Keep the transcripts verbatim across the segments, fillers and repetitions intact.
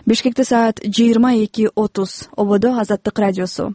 Бишкекте саат жыйырма эки отуз. Ободо Азаттык радиосу.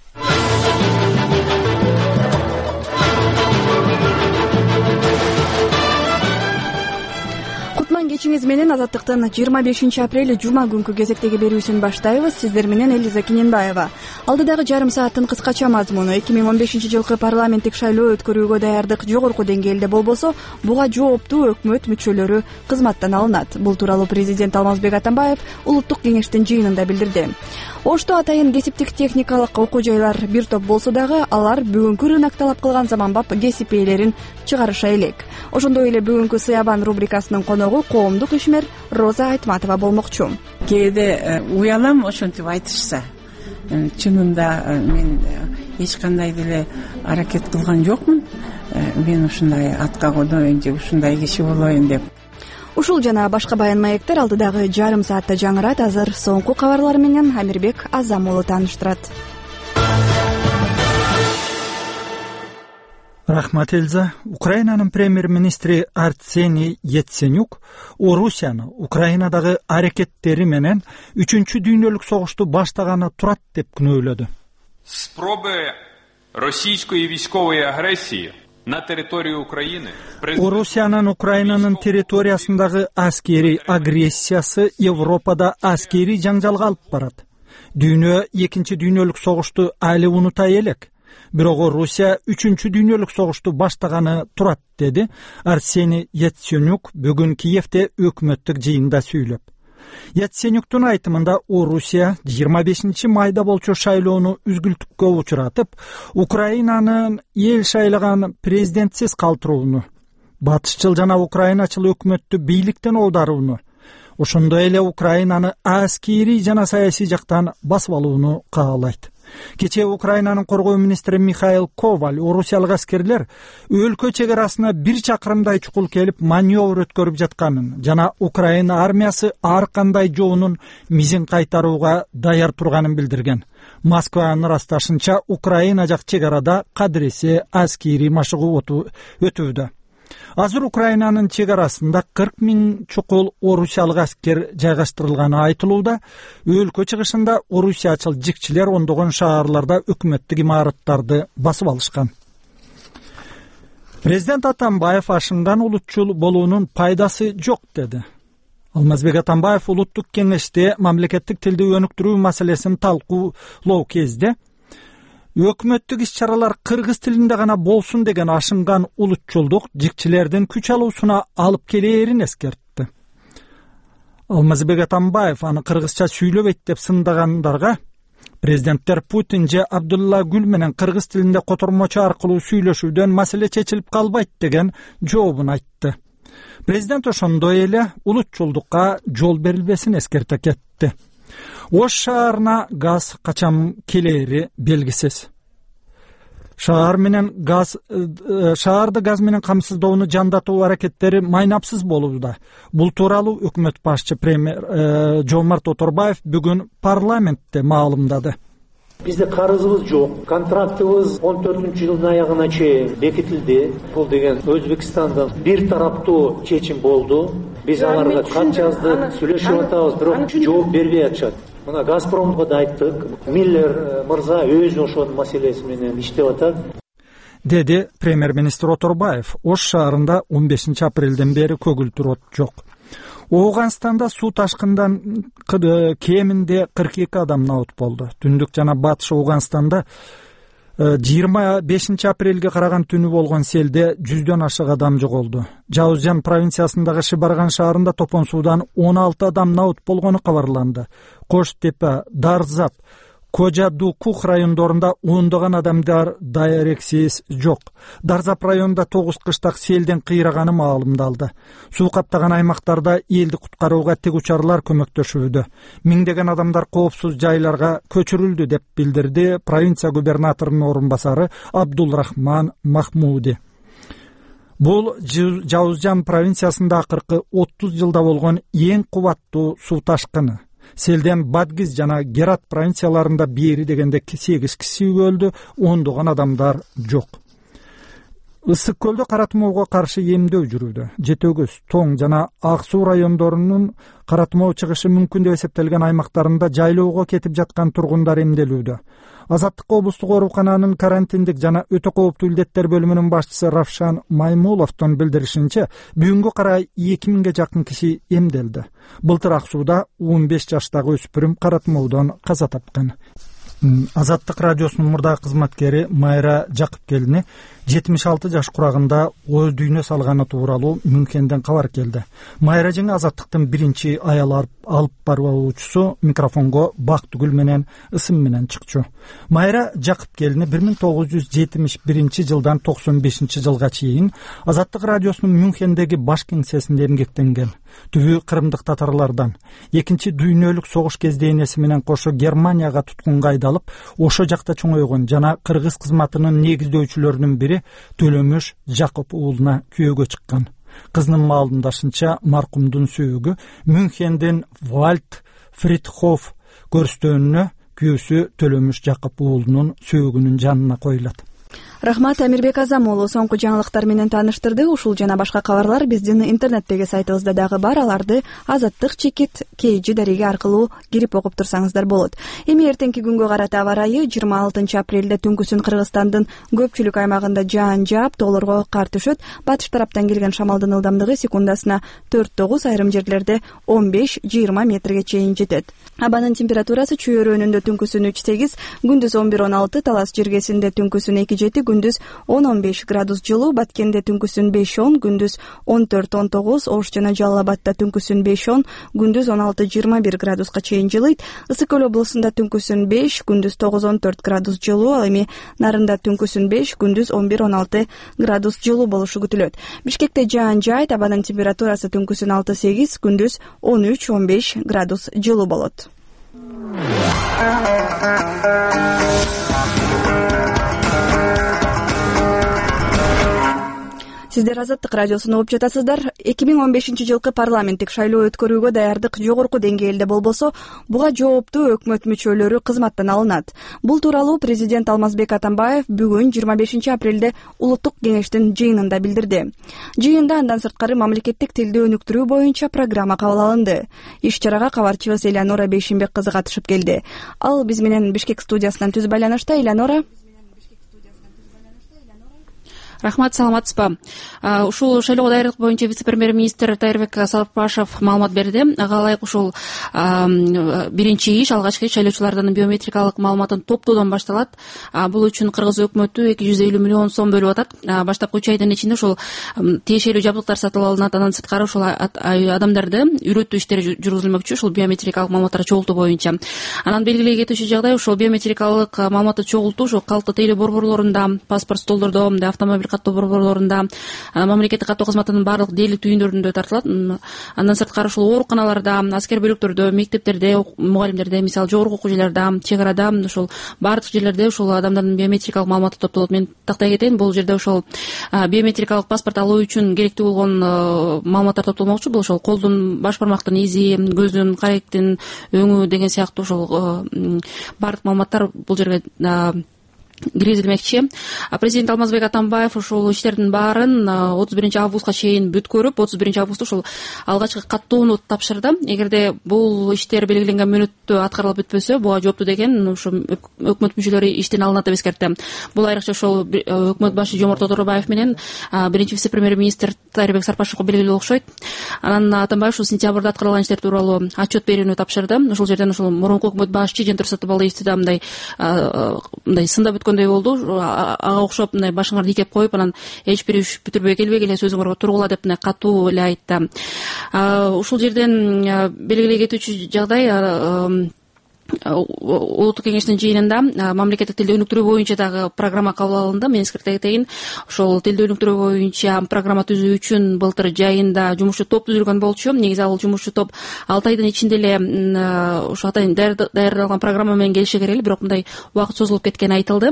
Кутман кечиңиз менен Азаттыктын жыйырма бешинчи апрель жума күнкү кезектеги берүүсүн баштайбыз. Сиздер менен Элиза Кененбаева. Алдыдагы жарым сааттын кыскача мазмуну эки миң он бешинчи жылкы парламенттик шайлоо өткөрүүгө даярдык жогорку деңгээлде болбосо, буга жооптуу өкмөт мүчөлөрү кызматтан алынат. Бул тууралуу президент Алмазбек Атамбаев улуттук кеңештин жыйынында билдирди. Ошто атайын кесиптик техникалык окуу жайлар бир топ болсо дагы, алар бүгүнкү рынок талап кылган заманбап кесип ээлерин чыгарыша элек. Ошондой эле бүгүнкү Сыябан рубрикасынын коногу коомдук ишмер Роза Айтматова болмокчу. Кээде уялам ошентип айтышса. Чынында мен эч кандай деле аракет кылган жокмун. Мен ушундай атка кодоюн же ушундай киши болоюн деп. Ушул жана башка баян маектер алдыдагы жарым саатта жаңырат. Азыр соңку кабарлар менен Амирбек Азам уулу тааныштырат. Рахмат, Эльза. Украинанын премьер-министри Арсений Яценюк Орусияны Украинадагы аракеттери менен үчүнчү дүйнөлүк согушту баштаганы турат деп күнөөлөдү. Спроби російської військової агресії на територію України. Орусиянын Украинанын территориясындагы аскери агрессиясы Европада аскери жаңжалга алып барат. Дүйнө экинчи дүйнөлүк согушту али унута элек. Бирок Орусия үчүнчү дүйнөлүк согушту баштаганы турат, деди Арсений Яценюк бүгүн Киевде өкмөттүк жыйында сүйлөп. Яценюктун айтымында Орусия жыйырма бешинчи майда болчу шайлоону үзгүлтүккө учуратып, Украинанын эл шайлаган президентсиз калтырууну, батышчыл жана украиначыл өкмөттү бийликтен оодарууну, ошондой эле Украинаны аскери жана саясий жактан басып алууну каалайт. Кечээ Украинанын коргоо министри Михаил Коваль орусиялык аскерлер өлкө чек арасына бир чакырымдай чукул келип маневр өткөрүп жатканын жана Украина армиясы ар кандай жоонун мизин кайтарууга даяр турганын билдирген. Москванын ырасташынча Украина жак чек арада кадыресе аскери машыгуу өтүүдө. Азыр Украинанын чек арасында кырк миң чукул орусиялык аскер жайгаштырылганы айтылууда. Өлкө чыгышында орусиячыл жикчилер ондогон шаарларда өкмөттүк имараттарды басып алышкан. Президент Атамбаев ашындан улутчул болуунун пайдасы жок, деди. Алмазбек Атамбаев улуттук кеңеште мамлекеттик тилди өнүктүрүү маселесин талкуулоо кезде өкмөттүк иш-чаралар кыргыз тилинде гана болсун деген ашынган улутчулдук жикчилердин күч алуусуна алып келээрин эскертти. Алмазбек Атамбаев аны кыргызча сүйлөбөйт деп сындагандарга президенттер Путин же Абдулла Гүл менен кыргыз тилинде котормочу аркылуу сүйлөшүүдөн маселе чечилип калбайт деген жообун айтты. Президент ошондой эле улутчулдукка жол берилбесин эскерте кетти. Ош шаарына газ качан келери белгисиз. Шаар менен газ шаарды газ менен камсыздоону жандатуу аракеттери майнапсыз болууда. Бул тууралуу өкмөт башчы премьер Жомарт Оторбаев бүгүн парламентте маалымдады. Бизде карызыбыз жок. Контрактыбыз он төртүнчү жылдын аягына чейин бекитилди. Бул деген Өзбекстандан бир тараптуу чечим болду. Биз аларга кат жаздык, сүйлөшүп атабыз, бирок жооп бербей атышат. Мына Газпромго да айттык. Миллер мырза өзү ошол маселеси менен иштеп атат, деди премьер-министр Оторбаев. Ош шаарында он бешинчи апрелден бери көгүлтүр от жок. Ооганстанда суу ташкындан кеминде кырк эки адам наут болду. Түндүк жана батыш Ооганстанда жыйырма бешинчи апрелге караган түнү болгон селде жүздөн ашык адам жоголду. Жаузжан провинциясындагы Шибарган шаарында топон суудан он алты адам наут болгону кабарланды. Кош Тепе, Дарзап, Кожа-Ду-Кух райондорунда ондогон адамдар дарексиз жок. Дарзап районунда тогуз кыштак селден кыйраганы маалымдалды. Суу каптаган аймактарда элди куткарууга тегучарлар көмөктөшүүдө. Миңдеген адамдар коопсуз жайларга көчүрүлдү деп билдирди провинция губернаторунун орун басары Абдулрахман Махмуди. Бул Жаузжан провинциясында акыркы отуз жылда болгон эң кубаттуу суу ташкыны. Селден Бадгиз жана Герат провинцияларында бери дегенде сегиз киши өлдү, ондогон адамдар жок. ысык көлдө каратмоого каршы эмдөө жүрүүдө. Жети Өгүз, Тоң жана Ак Суу райондорунун каратмоо чыгышы мүмкүн деп эсептелген аймактарында жайлоого кетип жаткан тургундар эмделүүдө. Азаттык облустук оорукананын карантиндик жана өтө кооптуу илдеттер бөлүмүнүн башчысы Равшан Маймуловдун билдиришинче, бүгүнгө карай эки миңге жакын киши эмделди. Былтыр Ак Сууда он беш жаштагы өспүрүм каратмоодон каза тапкан. Азаттык радиосунун мурдагы кызматкери Майра Жакыпкелини жетимиш алты жаш курагында өз дүйнө салганы тууралуу Мюнхенден кабар келди. Майра жеңе Азаттыктын биринчи аял алып баруучусу микрофонго Бактыгүл менен ысым менен чыкчу. Майра Жакыпкелини бир миң тогуз жүз жетимиш биринчи жылдан токсон бешинчи жылга чейин Азаттык радиосунун Мюнхендеги баш кеңсесинде эмгектенген. Түбү кырымдык татарлардан. Экинчи дүйнөлүк согуш кезде энеси менен кошо Германияга туткунга айдалып, ошо жакта чоңойгон жана кыргыз кызматынын негиздөөчүлөрүнүн бири Төлөмөш Жакып уулуна күйөөгө чыккан. Кызынын маалымдашынча, маркумдун сөөгү Мюнхенден Вальд Фридхоф көрстөөнүнө күйөөсү Төлөмөш Жакып уулунун сөөгүнүн жанына коюлат. Рахмат, Амирбек Азам уулу соңку жаңылыктар менен тааныштырды. Ушул жана башка кабарлар биздин интернеттеги сайтыбызда дагы бар. Аларды Азаттык чекит кей жи дареги аркылуу кирип окуп турсаңыздар болот. Эми эртеңки күнгө карата аба ырайы жыйырма алтынчы апрелде түнкүсүн Кыргызстандын көпчүлүк аймагында жаан жаап, тоолорго кар түшөт. Батыш тараптан келген шамалдын ылдамдыгы секундасына төрт тогуз, айрым жерлерде он беш жыйырма метрге чейин жетет. Абанын температурасы Чүй өрөөнүндө түнкүсүн үч сегиз, күндүз он бир он алты, Талас жергесинде түнкүсүн эки жети, күндүз он он беш градус жылуу, Баткенде түнкүсүн беш он, күндүз он төрт он тогуз, Ош жана Жалал Абадта түнкүсүн беш он, күндүз он алты жыйырма бир градуска чейин жылыйт. Ысык көл облусунда түнкүсүн беш, күндүз тогуз он төрт градус жылуу, ал эми Нарында түнкүсүн беш, күндүз он бир он алты градус жылуу болушу күтүлөт. Бишкекте жаан жаайт, абанын температурасы түнкүсүн алты сегиз, күндүз он үч он беш градус жылуу болот. Сиздер Азаттык радиосун угуп жатасыздар. эки миң он бешинчи жылкы парламенттик шайлоо өткөрүүгө даярдык жогорку деңгээлде болбосо, буга жооптуу өкмөт мүчөлөрү кызматтан алынат. Бул тууралуу президент Алмазбек Атамбаев бүгүн жыйырма бешинчи апрелде улуттук кеңештин жыйынында билдирди. Жыйында андан сырткары мамлекеттик тилди өнүктүрүү боюнча программа кабыл алынды. Иш-чарага кабарчыбыз Элеонора Бейшимбек кызы катышып келди. Ал биз менен Бишкек студиясынан түз байланышта. Элеонора. Рахмат, саламатсызбы. Ушул шайлоого даярдык боюнча вице-премьер-министр Тайырбек Сапашев маалымат берди. Ага ылайык ушул биринчи иш, алгачкы шайлоочулардын биометрикалык маалыматын топтоодон башталат. Бул үчүн Кыргыз өкмөтү эки жүз элүү миллион сом бөлүп атат. Баштапкы үч айдын ичинде ушул тиешелүү жабдыктар сатып алынат. Андан сырткары ушул адамдарды үйрөтүү иштери жүргүзүлмөкчү, ушул биометрикалык маалыматтарды чогултуу боюнча. Анан белгилей кетүүчү жагдай ушул биометрикалык маалыматты чогултуу ушул калктуу тейлөө борборлорунда, паспорт столдордо, автомобиль каттоо борборлорунда, мамлекеттик каттоо кызматынын баардык дээрлик түйүндөрүндө тартылат. Андан сырткары ушул ооруканаларда, аскер бөлүктөрдө, мектептерде, мугалимдерде, мисалы жогорку окуу жайларда, чек арада, ушул баардык жерлерде ушул адамдардын биометрикалык маалыматы топтолот. Мен тактай кетейин, бул жерде ушул биометрикалык паспорт алуу үчүн керектүү болгон маалыматтар топтолмокчу. Бул ошол колдун, баш бармактын изи, көздүн, каректин өңү деген сыяктуу ушул баардык маалыматтар бул жерге киргизилмекчи. Президент Алмазбек Атамбаев ушул иштердин баарын отуз биринчи августка чейин бүткөрүп, отуз биринчи августта ушул алгачкы каттоону тапшырды. Эгерде бул иштер белгиленген мөөнөттө аткарылып бүтпөсө, буга жооптуу деген ушу өкмөт мүчөлөрү иштен алынат деп эскертти. Бул айрыкча ошол өкмөт башы Жомарт Тоторобаев менен биринчи вице-премьер-министр Тайырбек Сапашевго белгилүү окшойт. Анан Атамбаев ушул сентябрда аткарылган иштер тууралуу отчет берүүнү тапшырды. Ушул жерден ушул мурунку өкмөт башчы Жентур Сатыбалдиевди да мындай мындай сында бүткөндөй болду. Ага окшоп мындай башыңарды ийкеп коюп, анан эч бир иш бүтүрбөй келбей эле сөзүңөргө тургула деп мындай катуу эле айтты. Ушул жерден белгилей кетүүчү жагдай, улуттук кеңештин жыйынында мамлекеттик тилди өнүктүрүү боюнча дагы программа кабыл алынды. Мен эскерте кетейин, ошол тилди өнүктүрүү боюнча программа түзүү үчүн былтыр жайында жумушчу топ түзүлгөн болчу. Негизи ал жумушчу топ алты айдын ичинде эле ошо атайын даярдалган программа менен келиши керек эле, бирок мындай убакыт созулуп кеткени айтылды.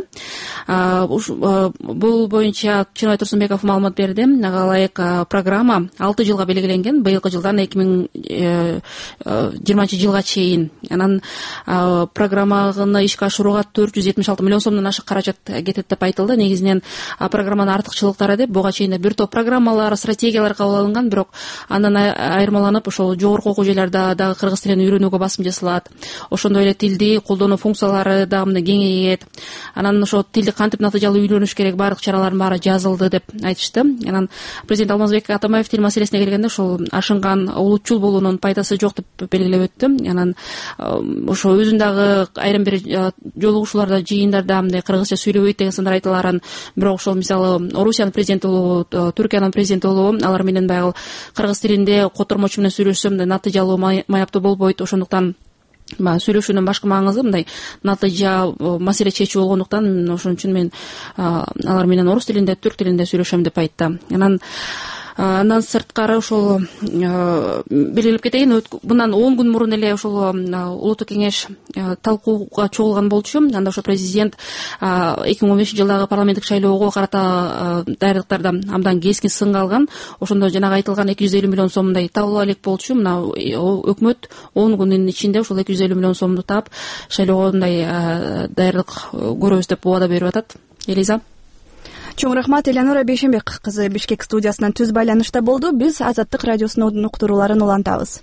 Бул боюнча Чыныбай Турсунбеков маалымат берди. Ага ылайык программа алты жылга белгиленген. Быйылкы жылдан эки миң жыйырманчы жылга чейин Анан программаны ишке ашырууга төрт жүз жетимиш алты миллион сомдон ашык каражат кетет деп айтылды. Негизинен программанын артыкчылыктары деп буга чейин бир топ программалар, стратегиялар кабыл алынган, бирок андан айырмаланып ошол жогорку окуу жайларда дагы кыргыз тилин үйрөнүүгө басым жасалат. Ошондой эле тилди колдонуу функциялары дагы мындай кеңейет. Анан ошо тилди кантип натыйжалуу үйрөнүш керек, баардык чаралардын баары жазылды деп айтышты. Анан президент Алмазбек Атамбаев тил маселесине келгенде ошол ашынган улутчул болуунун пайдасы жок деп белгилеп өттү. Анан ошо өзүн дагы айрым бир жолугушууларда, жыйындарда мындай кыргызча сүйлөбөйт деген сындар айтыларын, бирок ошол мисалы Орусиянын президенти болобу, Түркиянын президенти болобу, алар менен баягы кыргыз тилинде котормочу менен сүйлөшсөм мындай натыйжалуу, маяптуу болбойт. Ошондуктан сүйлөшүүнүн башкы маңызы мындай натыйжа, маселе чечүү болгондуктан ошон үчүн мен алар менен орус тилинде, түрк тилинде сүйлөшөм деп айтты. Анан Андан сырткары ошол белгилеп кетейин, мындан он күн мурун эле ошол улуттук кеңеш талкууга чогулган болчу. Анда ошо президент эки миң он бешинчи жылдагы парламенттик шайлоого карата даярдыктарда абдан кескин сынга алган. Ошондо жанагы айтылган эки жүз элүү миллион сомдой табыла элек болчу. Мына өкмөт он күндүн ичинде ошол эки жүз элүү миллион сомду таап шайлоого мындай даярдык көрөбүз деп убада берип атат. Элиза. Чоң рахмат. Элеонора Бейшенбек кызы Бишкек студиясынан түз байланышта болду. Биз Азаттык радиосунун уктурууларын улантабыз.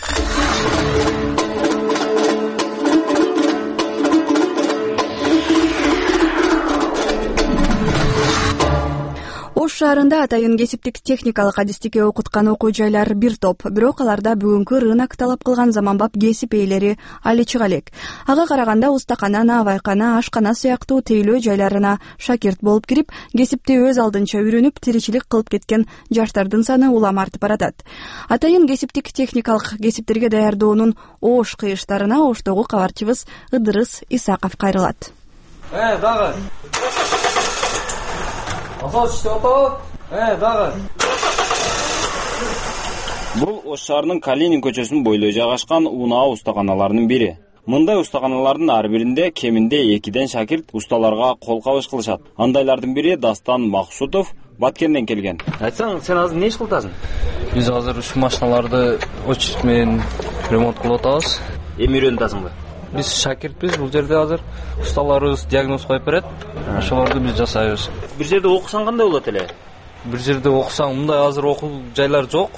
Ош шаарында атайын кесиптик техникалык адистикке окуткан окуу жайлар бир топ, бирок аларда бүгүнкү рынок талап кылган заманбап кесип ээлери али чыга элек. Ага караганда устакана, навайкана, ашкана сыяктуу тейлөө жайларына шакирт болуп кирип, кесипти өз алдынча үйрөнүп, тиричилик кылып кеткен жаштардын саны улам артып баратат. Атайын кесиптик техникалык кесиптерге даярдоонун Ош кыйыштарына Оштогу кабарчыбыз Ыдырыс Исаков кайрылат. Э, дагы. Асал иштеп атабы? Э, дагы. Бул Ош шаарынын Калинин көчөсүнүн бойлой жайгашкан унаа устаканаларынын бири. Мындай устаканалардын ар биринде кеминде экиден шакирт усталарга кол кабыш кылышат. Андайлардын бири Дастан Максутов Баткенден келген. Айтсаң, сен азыр не иш кылып атасың? Биз азыр ушу машиналарды очип менен ремонт кылып атабыз. Эми үйрөнүп атасыңбы? Биз шакиртпиз, бул жерде азыр усталарыбыз диагноз коюп берет. Ошолорду биз жасайбыз. Бир жерде окусаң кандай болот эле? Бир жерде окусаң, мындай азыр окуу жайлар жок.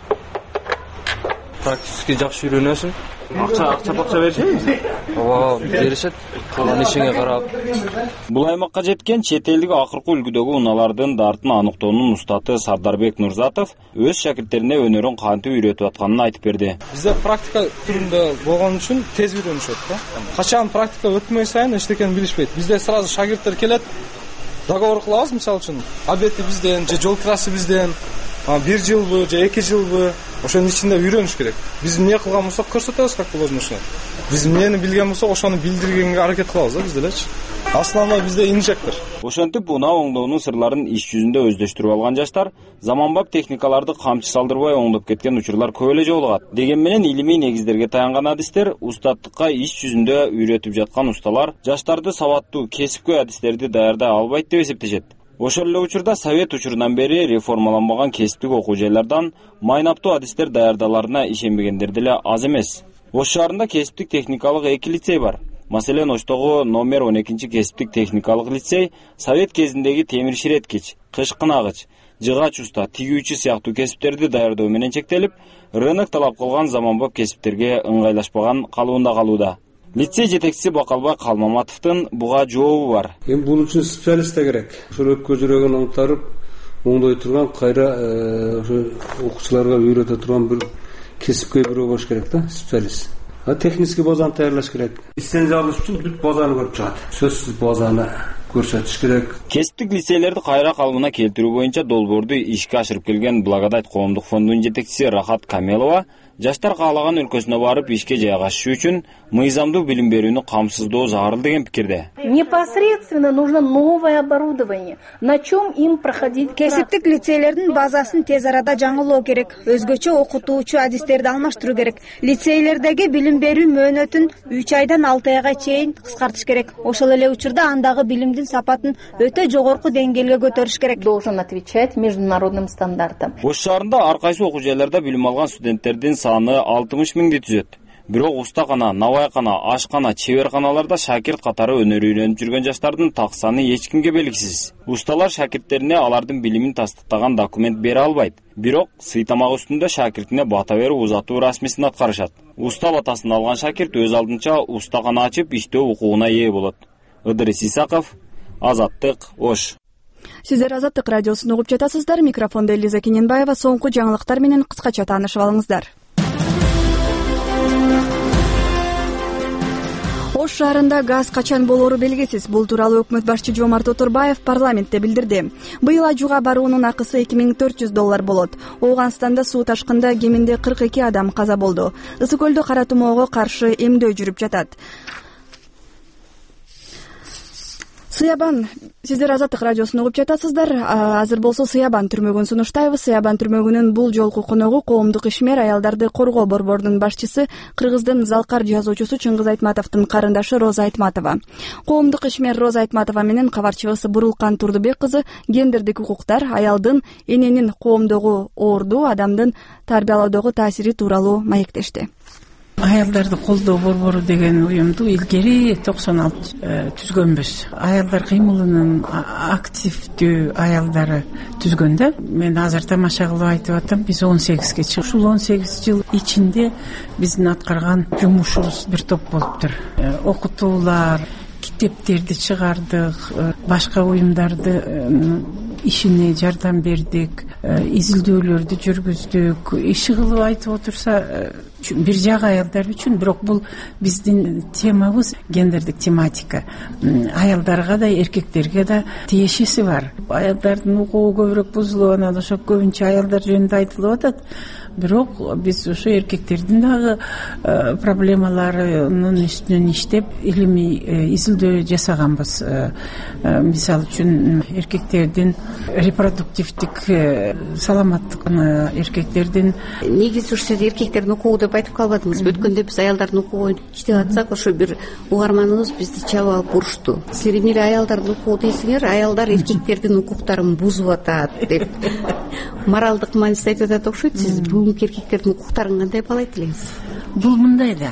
Практически жакшы үйрөнөсүң. Акча, акча бакча беришеби? Ооба, беришет. Калган ишиңе карап. Бул аймакка жеткен чет элдик акыркы үлгүдөгү унаалардын дартын аныктоонун устаты Сардарбек Нурзатов өз шакирттерине өнөрүн кантип үйрөтүп атканын айтып берди. Бизде практика түрүндө болгон үчүн тез үйрөнүшөт да. Качан практика өтмөй сайын эчтекени билишпейт. Бизде сразу шакирттер келет, договор кылабыз, мисалы үчүн, обети бизден, же жол кирасы бизден, бир жылбы, же эки жылбы, ошонун ичинде үйрөнүш керек. Биз эмне кылган болсок көрсөтөбүз, как положено. Биз эмнени билген болсок, ошону билдиргенге аракет кылабыз да биз делечи. Основной бизде инжектор. Ошентип унаа оңдоонун сырларын иш жүзүндө өздөштүрүп алган жаштар заманбап техникаларды камчы салдырбай оңдоп кеткен учурлар көп эле жолугат. Деген менен илимий негиздерге таянган адистер устаттыкка иш жүзүндө үйрөтүп жаткан усталар жаштарды сабаттуу кесипкөй адистерди даярдай албайт деп эсептешет. Ошол эле учурда совет учурунан бери реформаланбаган кесиптик окуу жайлардан майнаптуу адистер даярдаларына ишенбегендер деле аз эмес. Ош шаарында кесиптик техникалык эки лицей бар. Маселен, Оштогу номер он экинчи кесиптик техникалык лицей совет кезиндеги темир ширеткич, кыш кынагыч, жыгач уста, тигүүчү сыяктуу кесиптерди даярдоо менен чектелип, рынок талап кылган заманбап кесиптерге ыңгайлашпаган калуунда калууда. Лицей жетекчиси Бакалбай Калмаматовдун буга жообу бар. Эми бул үчүн специалист да керек. Ошол өпкө жүрөгүн оңтарып, оңдой турган, кайра ошо окуучуларга үйрөтө турган бир кесипкөй бирөө болуш керек да, специалист. А технический базаны даярдаш керек. Лицензия алыш үчүн бүт базаны көрүп чыгат. Сөзсүз базаны көрсөтүш керек. Кесиптик лицейлерди кайра калыбына келтирүү боюнча долбоорду ишке ашырып келген Благодать коомдук фондунун жетекчиси Рахат Камелова жаштар каалаган өлкөсүнө барып ишке жайгашышы үчүн мыйзамдуу билим берүүнү камсыздоо зарыл деген пикирде. Непосредственно нужно новое оборудование. На чем им проходить? Кесиптик лицейлердин базасын тез арада жаңылоо керек. Өзгөчө окутуучу адистерди алмаштыруу керек. Лицейлердеги билим берүү мөөнөтүн үч айдан алты айга чейин кыскартыш керек. Ошол эле учурда андагы билимдин сапатын өтө жогорку деңгээлге көтөрүш керек. Должен отвечать международным стандартам. Ош шаарында ар кайсы окуу жайларда билим алган студенттердин саны алтымыш миңди түзөт. Бирок устакана, набайкана, ашкана, чеберканаларда шакирт катары өнөр үйрөнүп жүргөн жаштардын так саны эч кимге белгисиз. Усталар шакирттерине алардын билимин тастыктаган документ бере албайт. Бирок сыйтамак үстүндө шакиртине бата берип узатуу расмисин аткарышат. Уста батасын алган шакирт өз алдынча устакана ачып иштөө укугуна ээ болот. Ыдырыс Исаков, Азаттык, Ош. Сиздер Азаттык радиосун угуп жатасыздар. Микрофондо Элиза Кененбаева. Соңку жаңылыктар менен кыскача таанышып алыңыздар. Ош шаарында газ качан болоору белгисиз. Бул тууралуу өкмөт башчы Жомарт Оторбаев парламентте билдирди. Быйыл Ажууга баруунун акысы эки миң төрт жүз доллар болот. Ооганстанда суу ташкында кеминде кырк эки адам каза болду. Ысык көлдө кара тумоого каршы эмдөө жүрүп жатат. Сыябан, сиздер Азаттык радиосун угуп жатасыздар. Азыр болсо Сыябан түрмөгүн сунуштайбыз. Сыябан түрмөгүнүн бул жолку коногу коомдук ишмер, аялдарды коргоо борборунун башчысы, Кыргыздын Залкар жазуучусу Чыңгыз Айтматовдун карындашы Роза Айтматова. Коомдук ишмер Роза Айтматова менен кабарчыбыз Бурулкан Турдубек кызы гендердик укуктар, аялдын эненин коомдогу оордуу, адамдын тарбиялоодогу таасири тууралуу маектешти. Аялдарды колдоо борбору деген уюмду илгери токсон алты түзгөнбүз. Аялдар кыймылынын активдүү аялдары түзгөн да. Мен азыр тамаша кылып айтып атам, биз он сегизге чыгып, ушул он сегиз жыл ичинде биздин аткарган жумушубуз бир топ болуптур. Окутуулар, китептерди чыгардык, башка уюмдарды ишине жардам бердик, изилдөөлөрдү жүргүздүк. Иши кылып айтып отурса, бир жагы аялдар үчүн, бирок бул биздин темабыз гендердик тематика. Аялдарга да, эркектерге да тиешеси бар. Аялдардын укугу көбүрөөк бузулуп анан ошо көбүнчө аялдар жөнүндө айтылып атат. Бирок биз ошо эркектердин дагы проблемаларынын үстүнөн иштеп, илимий изилдөө жасаганбыз. Мисалы үчүн эркектердин репродуктивдик саламаттыгына, эркектердин негизи ушу жерде эркектердин укугу деп айтып калбадыңыз. Өткөндө биз аялдардын укугун иштеп атсак, ошо бир угарманыбыз бизди чалып алып урушту. Силер эмне аялдардын укугу дейсиңер, аялдар эркектердин укуктарын бузуп атат деп моралдык мааниде айтып атат окшойт. Сиз бүгүнкү эркектердин укуктарын кандай баалайт элеңиз? Бул мындай да.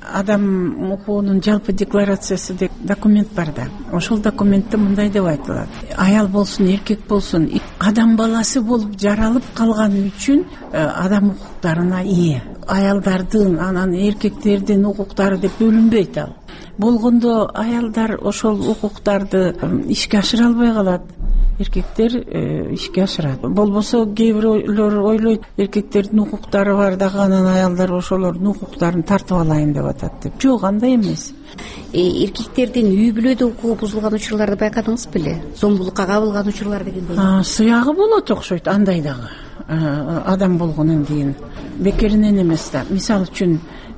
Адам укугунун жалпы декларациясы деп документ бар да. Ошол документте мындай деп айтылат: аял болсун, эркек болсун, адам баласы болуп жаралып калган үчүн адам укуктарына ээ. Аялдардын, анан эркектердин укуктары деп бөлүнбөйт ал. Болгондо аялдар ошол укуктарды ишке ашыра албай калат. Эркектер ишке ашырат. Болбосо кээ бирлөр ойлойт, эркектердин укуктары бар дагы, анан аялдар ошолордун укуктарын тартып алайын деп атат деп. Жок, андай эмес. Эркектердин үй бүлөдө укугу бузулган учурларды байкадыңыз беле? Зомбулукка кабылган учурлар дегендей. Сыягы болот окшойт андай дагы. Адам болгондон кийин бекеринен эмес да. Мисалы үчүн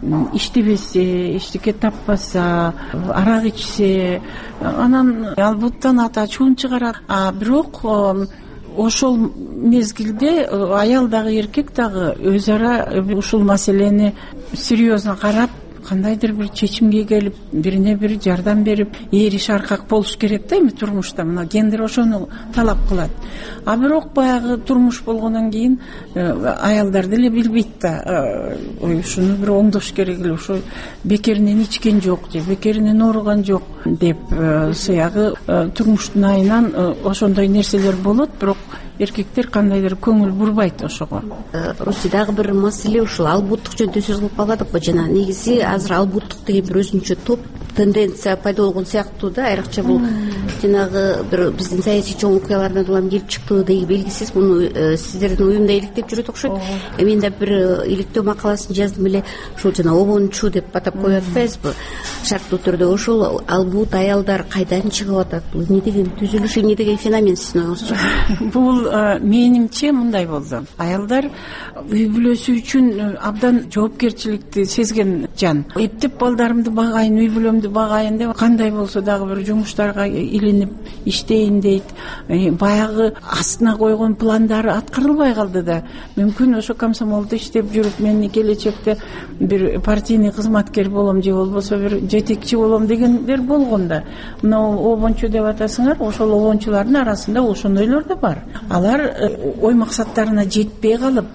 иштебесе, эчтеке таппаса, арак ичсе, анан албуттан ата чуун чыгарат. А бирок ошол мезгилде аял дагы, эркек дагы өз ара ушул маселени серьезно карап, кандайдыр бир чечимге келип, бирине бири жардам берип, ээриш аркак болуш керек да эми турмушта. Мына гендер ошону талап кылат. А бирок баягы турмуш болгондон кийин аялдар деле билбейт да, ой, ушуну бир оңдош керек эле, ошо бекеринен ичкен жок же бекеринен ооруган жок деп, сыягы турмуштун айынан ошондой нерселер болот. Бирок эркектер кандайдыр көңүл бурбайт ошого. Руси дагы бир маселе ушул албуттук жөнүндө сөз кылып калбадыкпы жана. Негизи азыр албуттук деген бир өзүнчө топ тенденция пайда болгон сыяктуу да. Айрыкча бул жанагы бир биздин саясий чоң окуялардан улам келип чыкты деген белгисиз. Муну сиздердин уюмда иликтеп жүрөт окшойт. Мен да бир иликтөө макаласын жаздым эле. Ушул жана обончу деп атап коюп атпайбызбы? Шарттуу түрдө ошол албут аялдар кайдан чыгып атат? Бул эмне деген түзүлүш, эмне деген феномен сиздин оюңузча? Бул менимче мындай болду. Аялдар үй бүлөсү үчүн абдан жоопкерчиликти сезген жан. Эптеп балдарымды багайын, үй бүлөмдү багайын деп кандай болсо дагы бир жумуштарга илинип иштейин дейт. Баягы астына койгон пландары аткарылбай калды да. Мүмкүн ошо комсомолдо иштеп жүрүп, мен келечекте бир партийный кызматкер болом же болбосо бир жетекчи болом дегендер болгон да. Мына обончу деп атасыңар, ошол обончулардын арасында ошондойлор да бар. Алар ой максаттарына жетпей калып,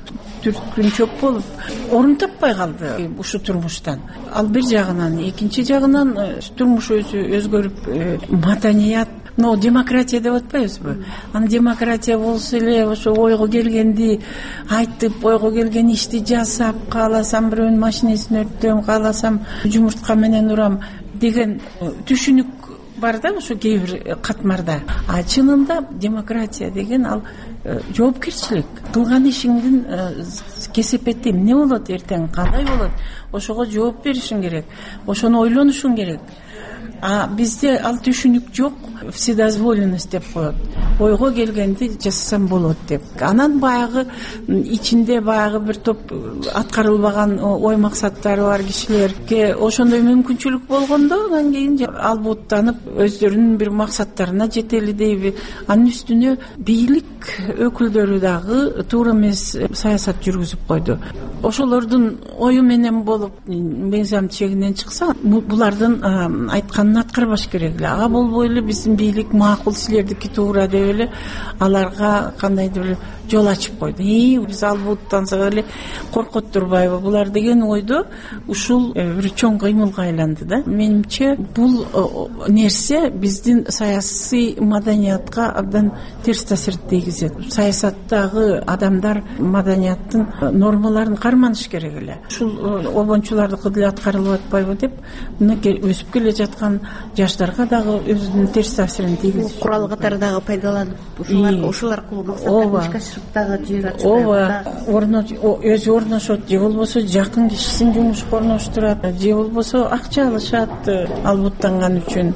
түрткүнчөк болуп орун таппай калды ушу турмуштан. Ал бир жагынан, экинчи жагынан турмуш өзү өзгөрүп, маданият, но демократия деп атпайбызбы? Аны демократия болсо эле ошо ойго келгенди айтып, ойго келген ишти жасап, кааласам бирөөнүн машинесин өрттөйм, кааласам жумуртка менен урам деген түшүнүк бар да ошо кээ бир катмарда. А чынында демократия деген ал жоопкерчилик. Кылган ишиңдин кесепети эмне болот, эртең кандай болот, ошого жооп беришиң керек, ошону ойлонушуң керек. А бизде ал түшүнүк жок, вседозволенность деп коет. Ойго келгенди жасасам болот деп. Анан баягы ичинде баягы бир топ аткарылбаган ой максаттары бар кишилерге ошондой мүмкүнчүлүк болгондо анан кийин албуттанып өздөрүнүн бир максаттарына жетели дейби. Анын үстүнө бийлик өкүлдөрү дагы туура эмес саясат жүргүзүп койду. Ошолордун ою менен болуп мыйзам чегинен чыкса, булардын айтканын аткарбаш керек эле. Ага болбой эле биздин бийлик макул, силердики туура деп эле аларга кандайдыр бир жол ачып койду. И биз албуттансак эле коркот турбайбы булар деген ойдо ушул бир чоң кыймылга айланды да. Менимче бул нерсе биздин саясий маданиятка абдан терс таасир тийгизет. Саясаттагы адамдар маданияттын нормаларын карманыш керек эле. Ушул обончулардыкы деле аткарылып атпайбы деп өсүп келе жаткан жаштарга дагы өзүнүн терс таасирин тийгизет. Курал катары дагы пайдаланып ушулар ушул аркылуу максаттарын ишке ашырып дагы жиберип атышпайбы? Ооба, орно өзү орношот, же болбосо жакын кишисин жумушка орноштурат, же болбосо акча алышат албуттанган үчүн.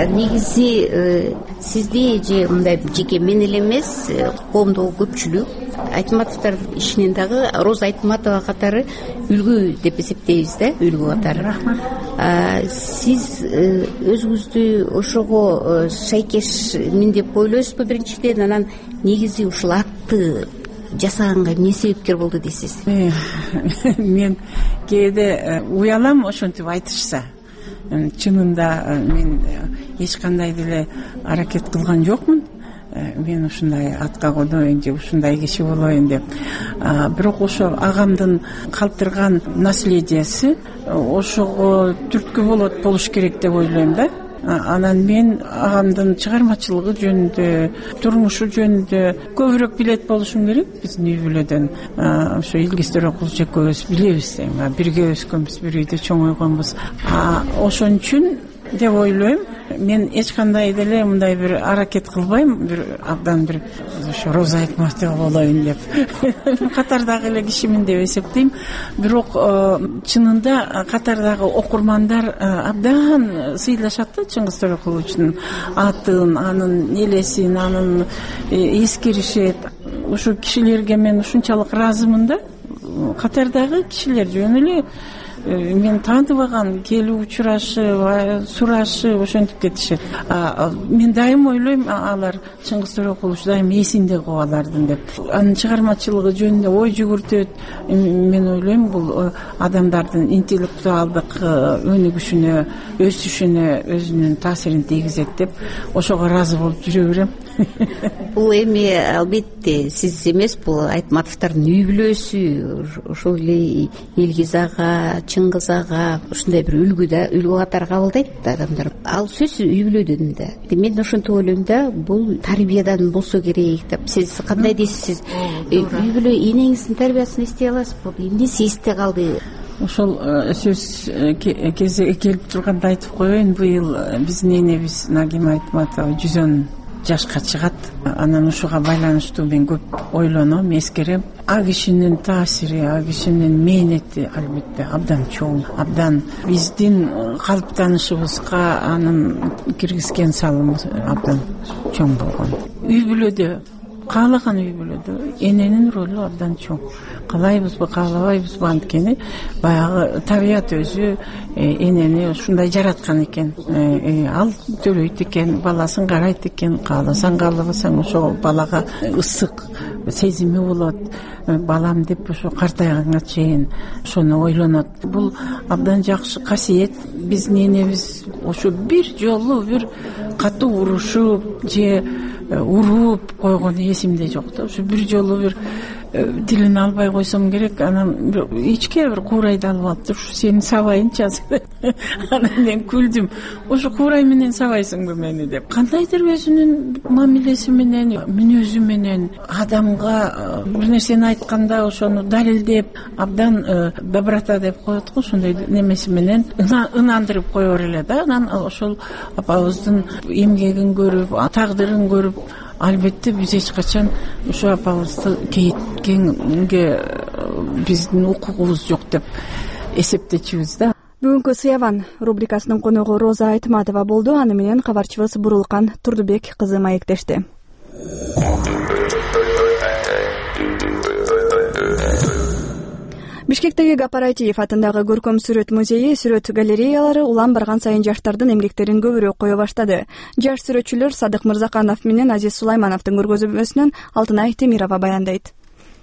Негизи сизди же мындай жеке мен эле эмес, коомдогу көпчүлүк Айтматовдордун ишинен дагы Роза Айтматова катары үлгү деп эсептейбиз да, үлгү катары. Сиз өзүңүздү ошого шайкешмин деп ойлойсузбу биринчиден, анан негизи ушул атты жасаганга эмне себепкер болду дейсиз? Мен кээде уялам ошентип айтышса. Чынында мен эч кандай деле аракет кылган жокмун. Мен ушундай атка койдоюн же ушундай киши болоюн деп. Бирок ошо агамдын калтырган наследиясы ошого түрткү болот болуш керек деп ойлойм да. Анан мен агамдын чыгармачылыгы жөнүндө, турмушу жөнүндө көбүрөөк билет болушум керек. Биздин үй бүлөдөн ошо Илгиз Төрөкулов экөөбүз билебиз, бирге өскөнбүз, бир үйдө чоңойгонбуз. Ошон үчүн деп ойлойм. Мен эч кандай деле мындай бир аракет кылбайм, бир абдан бир ошо Роза Айтматова болоюн деп. Катардагы эле кишимин деп эсептейм. Бирок чынында катардагы окурмандар абдан сыйлашат да Чыңгыз Төрөкуловичтин атын, анын элесин, анын эскеришет. Ошо кишилерге мен ушунчалык ыраазымын да. Катардагы кишилер жөн эле мен тааныбаган, келип учурашып, сурашып, ошентип кетишет. Мен дайым ойлойм, алар Чыңгыз Төрөкулович дайым эсинде коо алардын деп. Анын чыгармачылыгы жөнүндө ой жүгүртөт. Мен ойлойм, бул адамдардын интеллектуалдык өнүгүшүнө, өсүшүнө өзүнүн таасирин тийгизет деп ошого ыраазы болуп жүрө берем. Бул эми албетте сиз эмес, бул Айтматовдордун үй бүлөсү, ошол эле Илгиз ага, Чыңгыз ага ушундай бир үлгү да, үлгү катары кабылдайт адамдар. Ал сөз үй бүлөдөн да. Мен ошентип ойлойм да, бул тарбиядан болсо керек деп. Сиз кандай дейсиз? Үй бүлө энеңиздин тарбиясын эстей аласызбы? Эмнеси эсте калды? Ошол сөз кезеги келип турганда айтып коеюн, быйыл биздин энебиз Нагима Айтматова жүз он жашка чыгат. Анан ушуга байланыштуу мен көп ойлоном, эскерем. А кишинин таасири, а кишинин мээнети албетте абдан чоң, абдан биздин калыптанышыбызга анын киргизген салымы абдан чоң болгон. Үй бүлөдө, каалаган үй бүлөдө эненин ролу абдан чоң. Каалайбызбы, каалабайбызбы, анткени баягы табият өзү энени ушундай жараткан экен. Ал төлөйт экен, баласын карайт экен, кааласаң каалабасаң ошол балага ысык сезими болот. Балам деп ошо картайганга чейин ошону ойлонот. Бул абдан жакшы касиет. Биздин энебиз ошо бир жолу бир катуу урушуп же уруп койгону эсимде жок да. Ошо бир жолу бир тилин албай койсом керек, анан ичке бир куурайды алып алып ушу сени сабайынчы азыр. Анан мен күлдүм. Ошо куурай менен сабайсыңбы мени деп. Кандайдыр өзүнүн мамилеси менен, мүнөзү менен адамга бир нерсени айтканда ошону далилдеп, абдан доброта деп коет го, ошондой немеси менен ынандырып коёр эле да. Анан ошол апабыздын эмгегин көрүп, тагдырын көрүп, албетте биз эч качан ушул апабызды кейиткенге биздин укугубуз жок деп эсептечүбүз да. Бүгүнкү Сыяван рубрикасынын коногу Роза Айтматова болду. Аны менен кабарчыбыз Бурулкан Турдубек кызы маектешти. Бишкектеги Гапаратиев атындагы көркөм сүрөт музейи, сүрөт галереялары улам барган сайын жаштардын эмгектерин көбүрөөк кое баштады. Жаш сүрөтчүлөр Садык Мырзаканов менен Азиз Сулаймановдун көргөзмөсүнөн Алтынай Темирова баяндайт.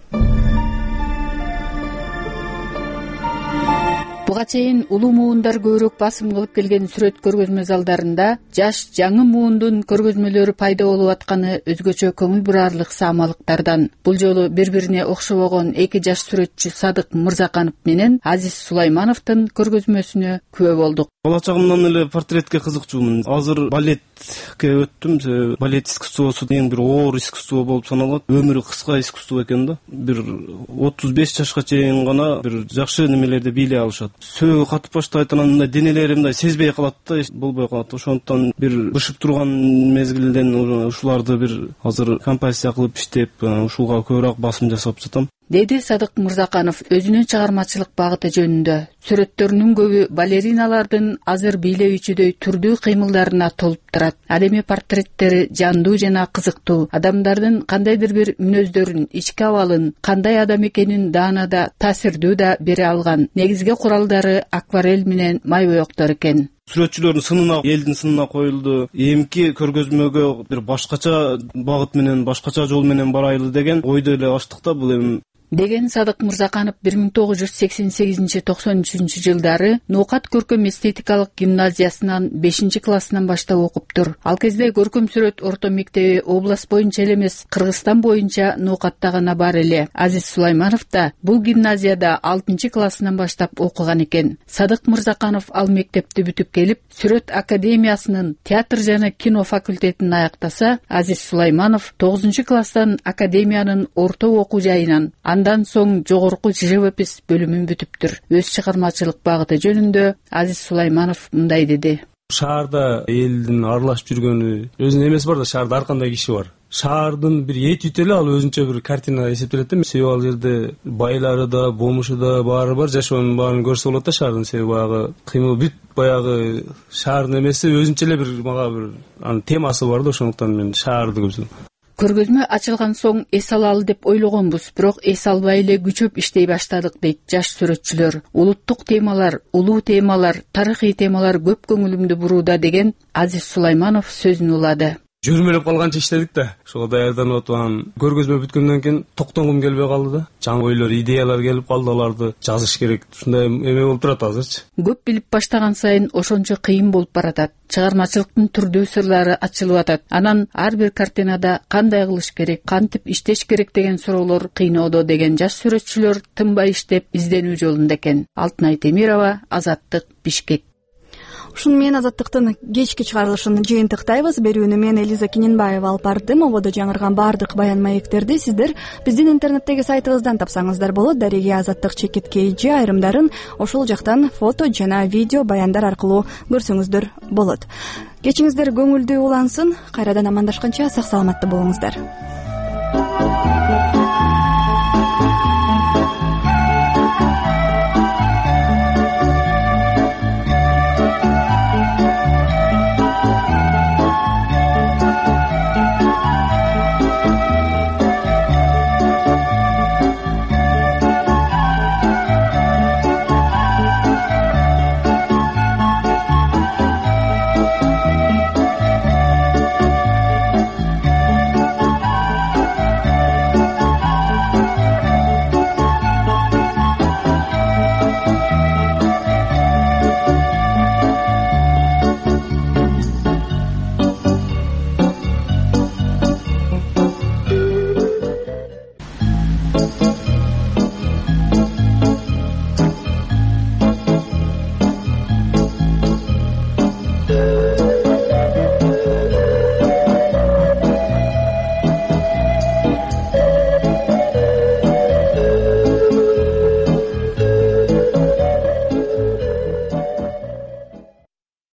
Буга чейин улуу муундар көбүрөөк басым кылып келген сүрөт көргөзмө залдарында жаш жаңы муундун көргөзмөлөрү пайда болуп атканы өзгөчө көңүл бурарлык саамалыктардан. Бул жолу бири-бирине окшобогон эки жаш сүрөтчү Садык Мырзаканов менен Азиз Сулаймановдун көргөзмөсүнө күбө болдук. Бала чагымдан эле портретке кызыкчумун. Азыр балетке өттүм. Балет искусствосу эң бир оор искусство болуп саналат. Өмүрү кыска искусство экен да. Бир отуз беш жашка чейин гана бир жакшы немелерди бийлей алышат. Сөөгү катып баштайт, анан мындай денелери мындай сезбей калат да, болбой калат. Ошондуктан бир бышып турган мезгилден ушуларды бир азыр композиция кылып иштеп, ушуга көбүрөөк басым жасап жатам. Деди Садык Мырзаканов өзүнүн чыгармачылык багыты жөнүндө. Сүрөттөрүнүн көбү балериналардын азыр бийлөөчүдөй түрдүү кыймылдарына толуп турат. Ал эми портреттери жандуу жана кызыктуу. Адамдардын кандайдыр бир мүнөздөрүн, ички абалын, кандай адам экенин даанада, таасирдүү да бере алган. Негизги куралдары акварель менен май боектор экен. Сүрөтчүлөрдүн сынына, элдин сынына коюлду. Эмки көргөзмөгө бир башкача багыт менен, башкача жол менен барайлы деген ойду эле ачтык да. Бул эми деген Садык Мырзаканов бир миң тогуз жүз сексен сегизинчи токсон үчүнчү жылдары Ноокат көркөм эстетикалык гимназиясынан бешинчи классынан баштап окуптур. Ал кезде көркөм сүрөт орто мектеби область боюнча эле эмес, Кыргызстан боюнча Ноокатта гана бар эле. Азиз Сулайманов да бул гимназияда алтынчы классынан баштап окуган экен. Садык Мырзаканов ал мектепти бүтүп келип, Сүрөт академиясынын театр жана кино факультетин аяктаса, Азиз Сулайманов тогузунчу класстан академиянын орто окуу жайынан, андан соң жогорку живопись бөлүмүн бүтүптүр. Өз чыгармачылык багыты жөнүндө Азиз Сулайманов мындай деди. Шаарда элдин аралашып жүргөнү, өзүнүн эмеси бар да, шаарда ар кандай киши бар. Шаардын бир этюд эле ал өзүнчө бир картина эсептелет да. Себеби ал жерде байлары да, бомушу да баары бар, жашоонун баарын көрсө болот да шаардын. Себеби баягы кыймыл бүт баягы шаардын эмеси өзүнчө эле бир мага бир анын темасы бар да, ошондуктан мен шаарды көбүнчө. Көргөзмө ачылган соң эс алалы деп ойлогонбуз, бирок эс албай эле күчөп иштей баштадык дейт жаш сүрөтчүлөр. Улуттук темалар, улуу темалар, тарыхый темалар көп көңүлүмдү бурууда деген Азиз Сулайманов сөзүн улады. Жүрмөлөп калганча иштедик да. Ошого даярданып атып, көргөзмө бүткөндөн кийин токтонгум келбей калды да. Жаңы ойлор, идеялар келип калды, аларды жазыш керек. Ушундай эме болуп турат азырчы. Көп билип баштаган сайын ошончо кыйын болуп баратат. Чыгармачылыктын түрдүү сырлары ачылып атат. Анан ар бир картинада кандай кылыш керек, кантип иштеш керек деген суроолор кыйноодо деген жаш сүрөтчүлөр тынбай иштеп изденүү жолунда экен. Алтынай Темирова, Азаттык, Бишкек. Ушуну менен Азаттыктын кечки чыгарылышын жыйынтыктайбыз. Берүүнү мен Элиза Киненбаева алып бардым. Ободо жаңырган бардык баян маектерди сиздер биздин интернеттеги сайтыбыздан тапсаңыздар болот. Дареги Азаттык чекит кейжи айрымдарын ошол жактан фото жана видео баяндар аркылуу көрсөңүздөр болот. Кечиңиздер көңүлдүү улансын. Кайрадан амандашканча сак саламатта болуңуздар.